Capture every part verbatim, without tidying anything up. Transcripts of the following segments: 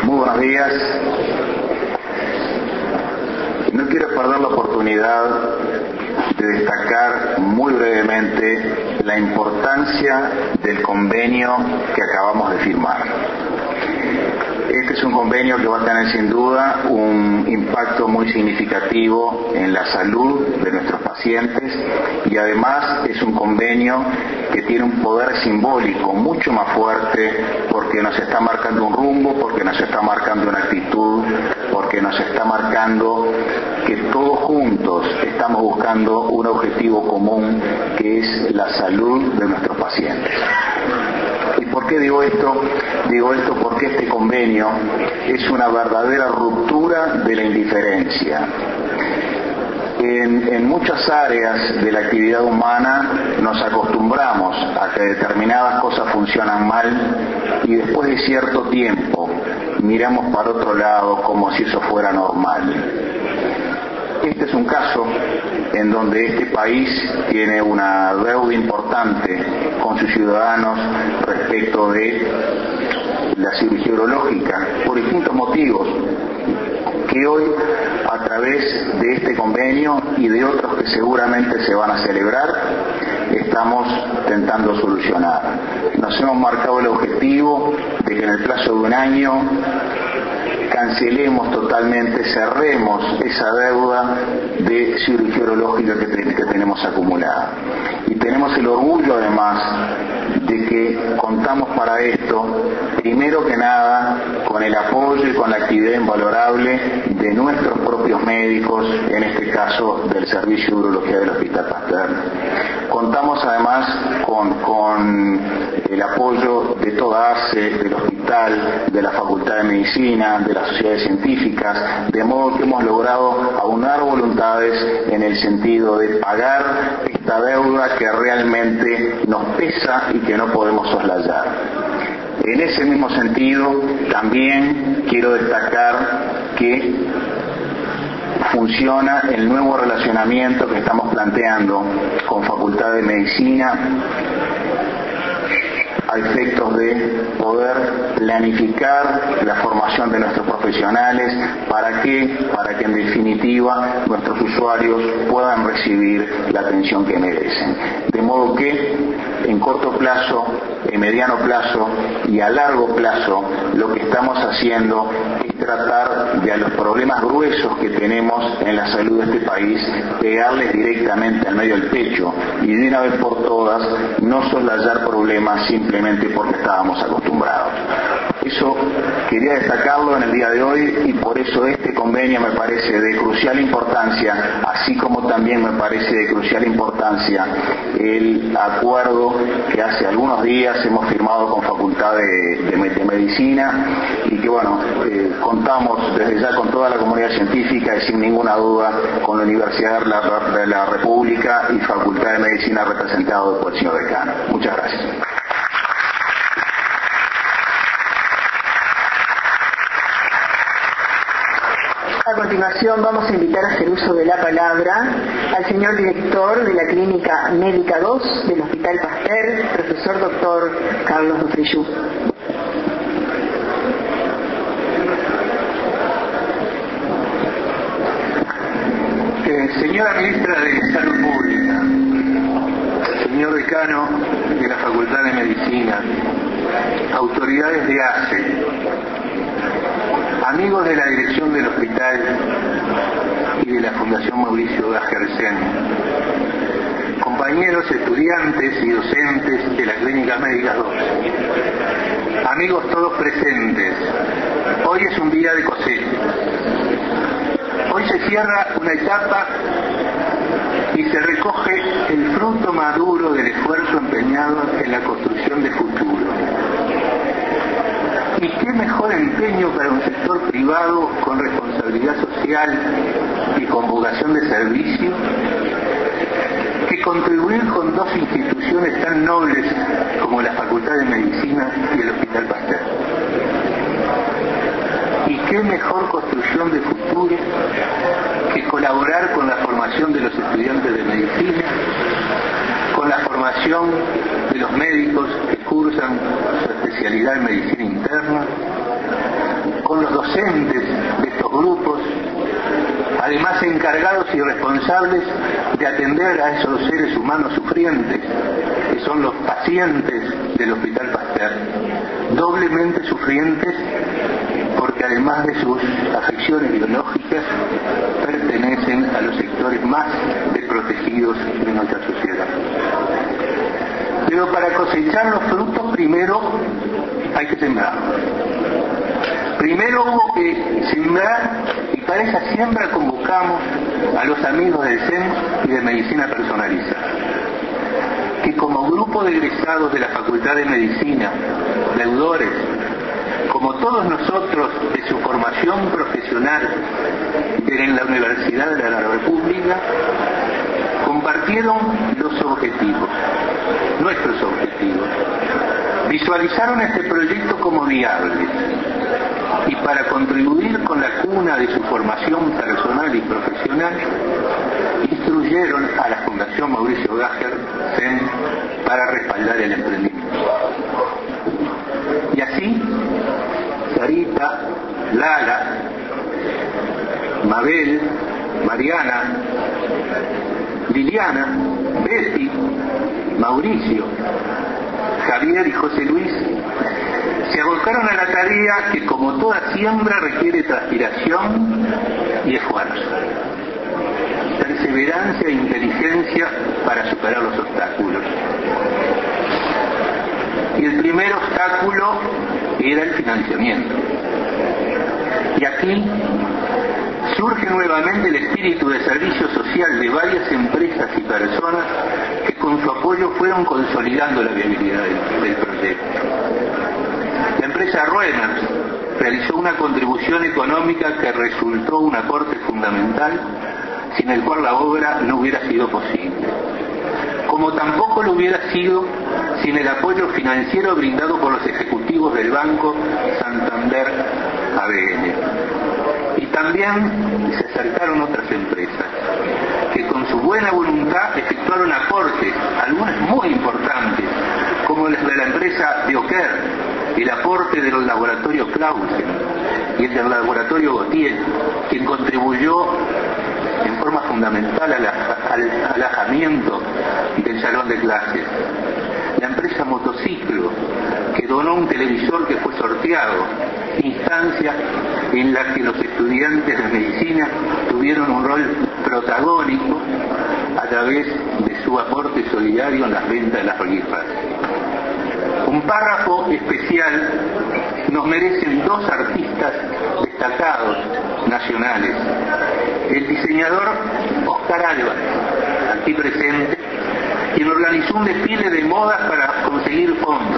Muy buenos días. No quiero perder la oportunidad de destacar muy brevemente la importancia del convenio que acabamos de firmar. Este es un convenio que va a tener sin duda un impacto muy significativo en la salud de nuestros pacientes y además es un convenio que tiene un poder simbólico mucho más fuerte porque nos está marcando un rumbo, porque nos está marcando una actitud, porque nos está marcando que todos juntos estamos buscando un objetivo común que es la salud de nuestros pacientes. ¿Y por qué digo esto? Digo esto porque este convenio es una verdadera ruptura de la indiferencia. En, en muchas áreas de la actividad humana nos acostumbramos a que determinadas cosas funcionan mal y después de cierto tiempo miramos para otro lado como si eso fuera normal. Este es un caso en donde este país tiene una deuda importante con sus ciudadanos respecto de la cirugía urológica por distintos motivos que hoy a través de este convenio y de otros que seguramente se van a celebrar estamos intentando solucionar. Nos hemos marcado el objetivo de que en el plazo de un año cancelemos totalmente, cerremos esa deuda de cirugía urológica que, te, que tenemos acumulada. Y tenemos el orgullo además de que contamos para esto, primero que nada, con el apoyo y con la actividad invalorable de nuestros propios médicos, en este caso del Servicio de Urología del Hospital Pasteur. Contamos además con, con el apoyo de toda ACE, del hospital, de la Facultad de Medicina, de las sociedades científicas, de modo que hemos logrado aunar voluntades en el sentido de pagar esta deuda que realmente nos pesa y que no podemos soslayar. En ese mismo sentido, también quiero destacar que funciona el nuevo relacionamiento que estamos planteando con Facultad de Medicina a efectos de poder planificar la formación de nuestros profesionales. ¿Para qué? Para que en definitiva nuestros usuarios puedan recibir la atención que merecen. De modo que en corto plazo, en mediano plazo y a largo plazo lo que estamos haciendo es tratar de a los problemas gruesos que tenemos en la salud de este país pegarles directamente al medio del pecho y de una vez por todas no soslayar problemas simplemente porque estábamos acostumbrados. Eso quería destacarlo en el día de hoy y por eso este convenio me parece de crucial importancia, así como también me parece de crucial importancia el acuerdo que hace algunos días hemos firmado con Facultad de, de, de Medicina y que bueno, eh, contamos desde ya con toda la comunidad científica y sin ninguna duda con la Universidad de la, de la República y Facultad de Medicina representado por el señor decano. Muchas gracias. A continuación vamos a invitar a hacer uso de la palabra al señor director de la Clínica Médica dos del Hospital Pasteur, profesor doctor Carlos Dufrillú. Eh, señora Ministra de Salud Pública, señor decano de la Facultad de Medicina, autoridades de ACE, amigos de la dirección del hospital y de la Fundación Mauricio Gajersen, compañeros, estudiantes y docentes de la Clínica Médica dos, amigos todos presentes, hoy es un día de cosecha. Hoy se cierra una etapa y se recoge el fruto maduro del esfuerzo empeñado en la construcción de futuro. ¿Y qué mejor empeño para un sector privado con responsabilidad social y con vocación de servicio que contribuir con dos instituciones tan nobles como la Facultad de Medicina y el Hospital Pasteur? ¿Y qué mejor construcción de futuro que colaborar con la formación de los estudiantes de medicina, con la formación de los médicos que cursan su especialidad en medicina interna, con con los docentes de estos grupos, además encargados y responsables de atender a esos seres humanos sufrientes, que son los pacientes del Hospital Pasteur, doblemente sufrientes porque además de sus afecciones biológicas, pertenecen a los sectores más desprotegidos de nuestra sociedad. Pero para cosechar los frutos, primero hay que sembrarlos. Primero hubo que sembrar, y para esa siembra convocamos a los amigos del C E M y de Medicina Personalizada, que como grupo de egresados de la Facultad de Medicina, deudores, como todos nosotros de su formación profesional en la Universidad de la República, compartieron los objetivos, nuestros objetivos. Visualizaron este proyecto como viable y para contribuir con la cuna de su formación personal y profesional, instruyeron a la Fundación Mauricio Gajer C E M para respaldar el emprendimiento. Y así, Sarita, Lala, Mabel, Mariana, Liliana, Betty, Mauricio, Javier y José Luis se abocaron a la tarea que, como toda siembra, requiere transpiración y esfuerzo, perseverancia e inteligencia para superar los obstáculos. Y el primer obstáculo era el financiamiento. Y aquí surge nuevamente el espíritu de servicio social de varias empresas y personas que con su apoyo fueron consolidando la viabilidad del, del proyecto. La empresa Ruemers realizó una contribución económica que resultó un aporte fundamental, sin el cual la obra no hubiera sido posible, como tampoco lo hubiera sido sin el apoyo financiero brindado por los ejecutivos del Banco Santander A B N. Y también se acercaron otras empresas que con su buena voluntad efectuaron aportes, algunas muy importantes, como las de la empresa Bioquer, el aporte del laboratorio Clausen y el del laboratorio Gautier, quien contribuyó en forma fundamental al, al alojamiento del salón de clases. La empresa Motociclo, que donó un televisor que fue sorteado, instancia en la que los estudiantes de medicina tuvieron un rol protagónico a través de su aporte solidario en las ventas de las rifas. Un párrafo especial nos merecen dos artistas destacados nacionales: el diseñador Oscar Álvarez, aquí presente, quien organizó un desfile de modas para conseguir fondos,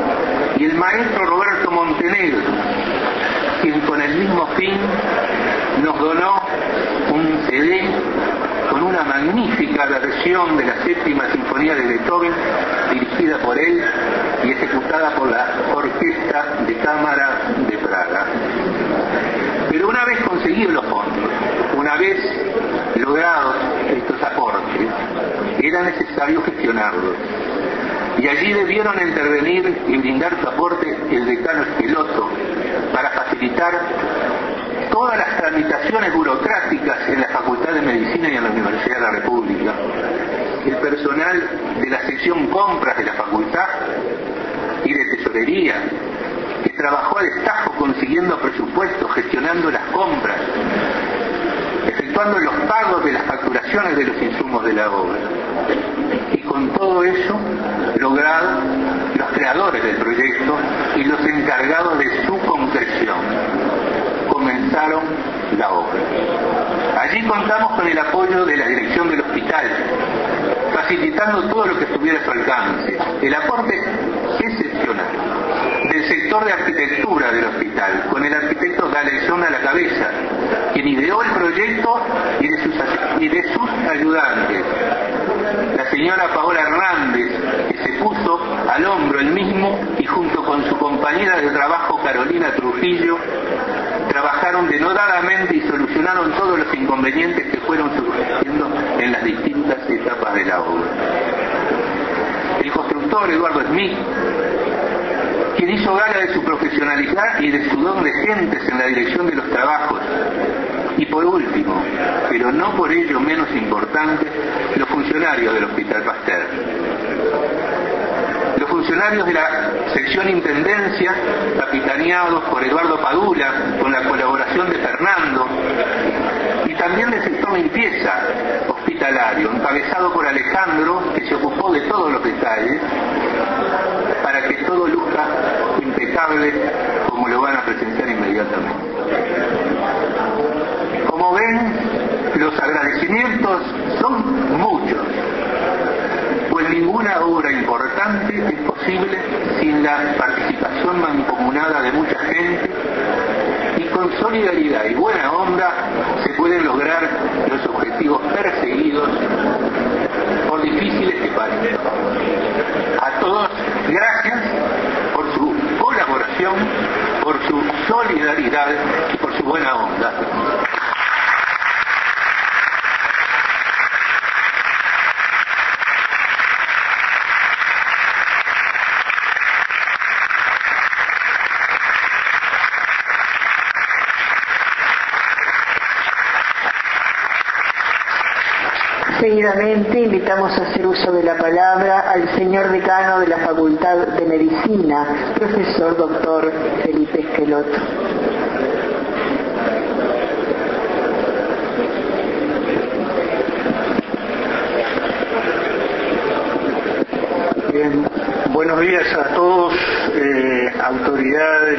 y el maestro Roberto Montenegro, quien con el mismo fin nos donó un C D con una magnífica versión de la séptima sinfonía de Beethoven, dirigida por él y ejecutada por la Orquesta de Cámara de Praga. Pero una vez conseguidos los fondos, una vez logrados estos aportes, era necesario gestionarlos. Y allí debieron intervenir y brindar su aporte el decano Esqueloto para facilitar todas las tramitaciones burocráticas en la Facultad de Medicina y en la Universidad de la República, el personal de la sección compras de la facultad y de tesorería, que trabajó a destajo consiguiendo presupuestos, gestionando las compras, efectuando los pagos de las facturaciones de los insumos de la obra. Y con todo eso, logrado, los creadores del proyecto y los encargados de su concreción comenzaron la obra. Allí contamos con el apoyo de la dirección del hospital, facilitando todo lo que estuviera a su alcance. El aporte excepcional del sector de arquitectura del hospital, con el arquitecto Galezón a la cabeza, quien ideó el proyecto y de sus, y de sus ayudantes. La señora Paola Hernández, que se puso al hombro el mismo y junto con su compañera de trabajo Carolina Trujillo, trabajaron denodadamente y solucionaron todos los inconvenientes que fueron surgiendo en las distintas etapas de la obra. El constructor Eduardo Smith quien hizo gala de su profesionalidad y de su don de gentes en la dirección de los trabajos. Y por último, pero no por ello menos importante, los funcionarios del Hospital Pasteur. Los funcionarios de la sección Intendencia, capitaneados por Eduardo Padula, con la colaboración de Fernando, y también del sector limpieza hospitalario, encabezado por Alejandro, que se ocupó de todos los detalles, para que todo luzca impecable, como lo van a presenciar inmediatamente. Como ven, los agradecimientos son muchos, pues ninguna obra importante es posible sin la participación mancomunada de mucha gente, y con solidaridad y buena onda se pueden lograr los objetivos perseguidos, por difíciles que parezcan. A todos, gracias por su colaboración, por su solidaridad y por su buena onda. Seguidamente invitamos a hacer uso de la palabra al señor decano de la Facultad de Medicina, profesor doctor Felipe Esqueloto. Bien, buenos días a todos, eh, autoridades,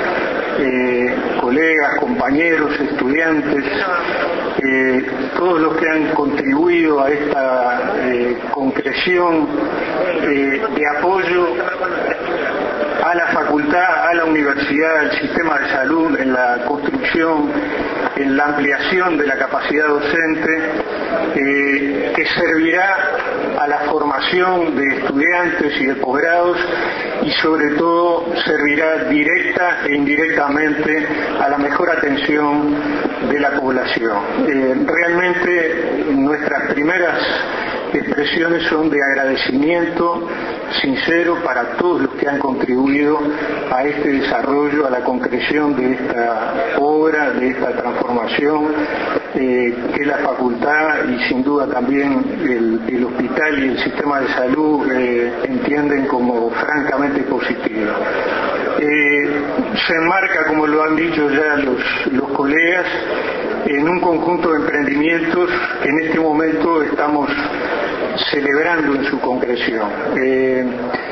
eh, colegas, compañeros, estudiantes, eh, todos los que han contribuido a esta eh, concreción eh, de apoyo a la facultad, a la universidad, al sistema de salud, en la construcción, en la ampliación de la capacidad docente, eh, que servirá a la formación de estudiantes y de posgrados, y sobre todo servirá directa e indirectamente a la mejor atención de la población. Eh, realmente nuestras primeras expresiones son de agradecimiento sincero para todos los que han contribuido a este desarrollo, a la concreción de esta obra, de esta transformación eh, que la facultad y sin duda también el, el hospital y el sistema de salud eh, entienden como francamente positivo. Eh, se enmarca, como lo han dicho ya los, los colegas, en un conjunto de emprendimientos que en este momento estamos celebrando en su concreción. Eh,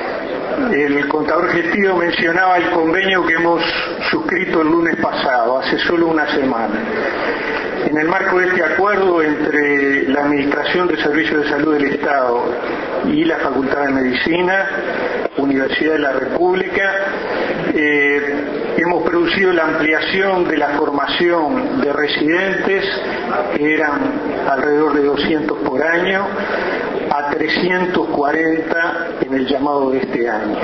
el contador gestivo mencionaba el convenio que hemos suscrito el lunes pasado, hace solo una semana. En el marco de este acuerdo entre la Administración de Servicios de Salud del Estado y la Facultad de Medicina, Universidad de la República, eh, hemos producido la ampliación de la formación de residentes, que eran alrededor de doscientos por año, a trescientos cuarenta en el llamado de este año.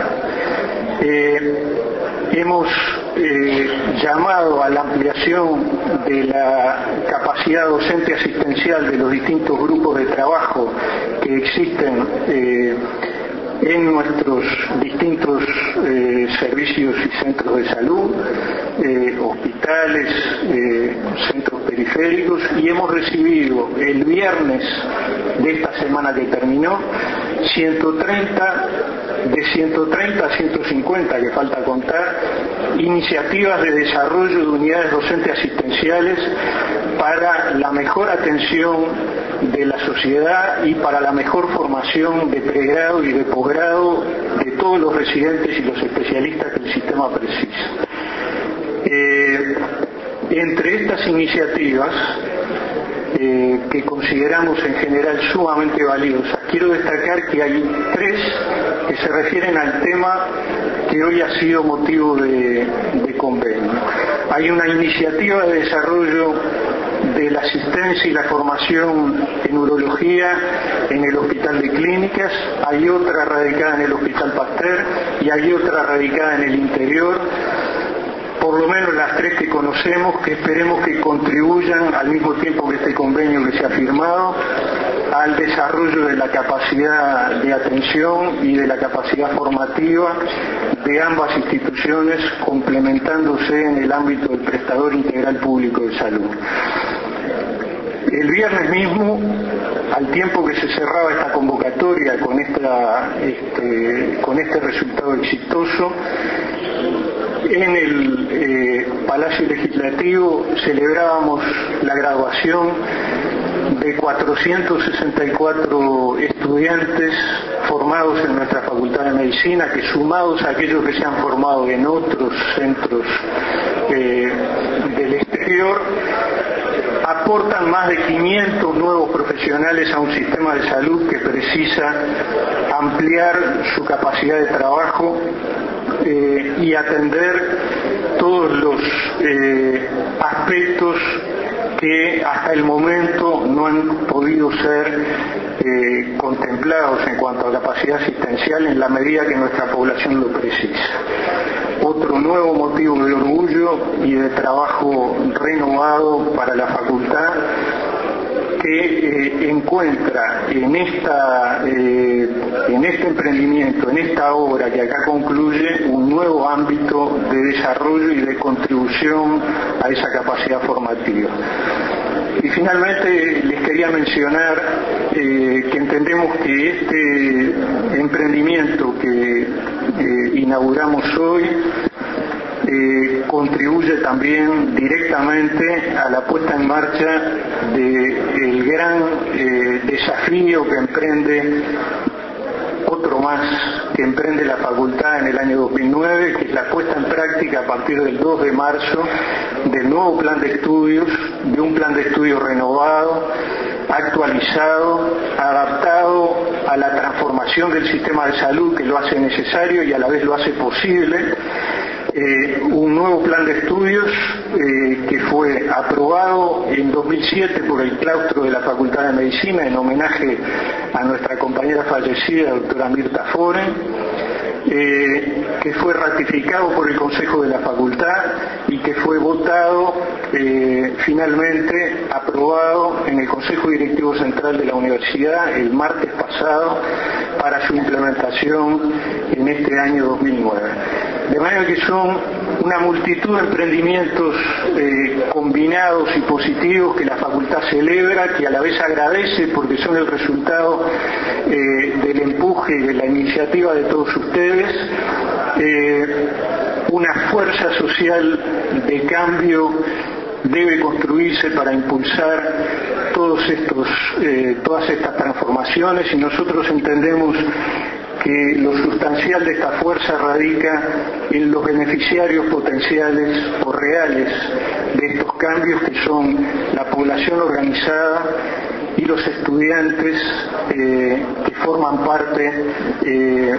Eh, hemos eh, llamado a la ampliación de la capacidad docente asistencial de los distintos grupos de trabajo que existen eh, en nuestros distintos eh, servicios y centros de salud, eh, hospitales, eh, centros periféricos, y hemos recibido el viernes de esta semana que terminó ciento treinta, de ciento treinta a ciento cincuenta, que falta contar, iniciativas de desarrollo de unidades docentes asistenciales para la mejor atención de la sociedad y para la mejor formación de pregrado y de posgrado de todos los residentes y los especialistas que el sistema precisa. Eh, entre estas iniciativas, eh, que consideramos en general sumamente valiosas, quiero destacar que hay tres que se refieren al tema que hoy ha sido motivo de, de convenio. Hay una iniciativa de desarrollo de la asistencia y la formación en urología en el Hospital de Clínicas, hay otra radicada en el Hospital Pasteur y hay otra radicada en el interior, por lo menos las tres que conocemos, que esperemos que contribuyan al mismo tiempo que este convenio que se ha firmado al desarrollo de la capacidad de atención y de la capacidad formativa de ambas instituciones, complementándose en el ámbito del prestador integral público de salud. El viernes mismo, al tiempo que se cerraba esta convocatoria con, esta, este, con este resultado exitoso, en el eh, Palacio Legislativo celebrábamos la graduación de cuatrocientos sesenta y cuatro estudiantes formados en nuestra Facultad de Medicina, que sumados a aquellos que se han formado en otros centros eh, del exterior, aportan más de quinientos nuevos profesionales a un sistema de salud que precisa ampliar su capacidad de trabajo eh, y atender todos los eh, aspectos que hasta el momento no han podido ser eh, contemplados en cuanto a capacidad asistencial en la medida que nuestra población lo precisa. Otro nuevo motivo de orgullo y de trabajo renovado para la facultad, que eh, encuentra en, esta, eh, en este emprendimiento, en esta obra que acá concluye, un nuevo ámbito de desarrollo y de contribución a esa capacidad formativa. Y finalmente les quería mencionar eh, que entendemos que este emprendimiento que eh, inauguramos hoy Eh, contribuye también directamente a la puesta en marcha del gran eh, desafío que emprende, otro más que emprende la facultad en el año dos mil nueve, que es la puesta en práctica a partir del dos de marzo del nuevo plan de estudios, de un plan de estudios renovado, actualizado, adaptado a la transformación del sistema de salud que lo hace necesario y a la vez lo hace posible. Eh, un nuevo plan de estudios eh, que fue aprobado en dos mil siete por el claustro de la Facultad de Medicina en homenaje a nuestra compañera fallecida, doctora Mirta Foren, eh, que fue ratificado por el Consejo de la Facultad y que fue votado, eh, finalmente aprobado en el Consejo Directivo Central de la Universidad el martes pasado para su implementación en este año dos mil nueve. De manera que son una multitud de emprendimientos eh, combinados y positivos que la facultad celebra, que a la vez agradece porque son el resultado eh, del empuje y de la iniciativa de todos ustedes, eh, una fuerza social de cambio debe construirse para impulsar todos estos, eh, todas estas transformaciones, y nosotros entendemos que lo sustancial de esta fuerza radica en los beneficiarios potenciales o reales de estos cambios, que son la población organizada y los estudiantes eh, que forman parte eh,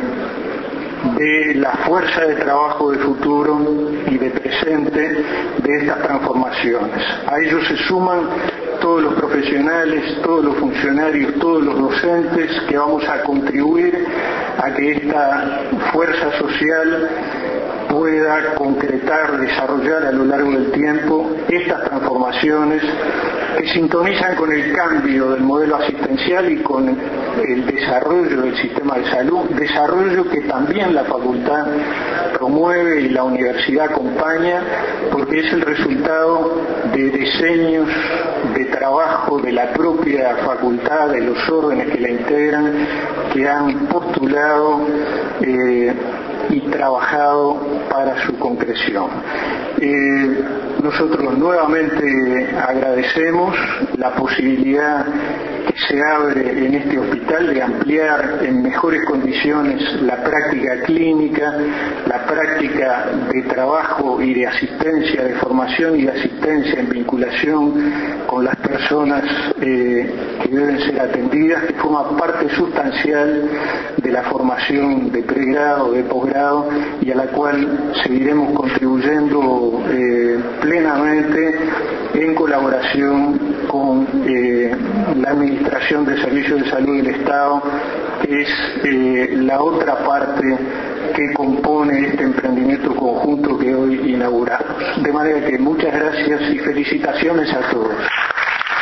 de la fuerza de trabajo de futuro y de presente de estas transformaciones. A ellos se suman todos los profesionales, todos los funcionarios, todos los docentes que vamos a contribuir a que esta fuerza social pueda concretar, desarrollar a lo largo del tiempo estas transformaciones que sintonizan con el cambio del modelo asistencial y con el desarrollo del sistema de salud, desarrollo que también la facultad promueve y la universidad acompaña, porque es el resultado de decenios de trabajo de la propia facultad, de los órdenes que la integran, que han postulado eh, y trabajado para su concreción. Eh, nosotros nuevamente agradecemos la posibilidad que se abre en este hospital de ampliar en mejores condiciones la práctica clínica, la práctica de trabajo y de asistencia, de formación y de asistencia en vinculación con las personas eh, que deben ser atendidas, que forma parte sustancial de la formación de pregrado, de posgrado, y a la cual seguiremos contribuyendo eh, plenamente en colaboración con eh, la Administración de Servicios de Salud del Estado, que es eh, la otra parte que compone este emprendimiento conjunto que hoy inauguramos. De manera que muchas gracias y felicitaciones a todos.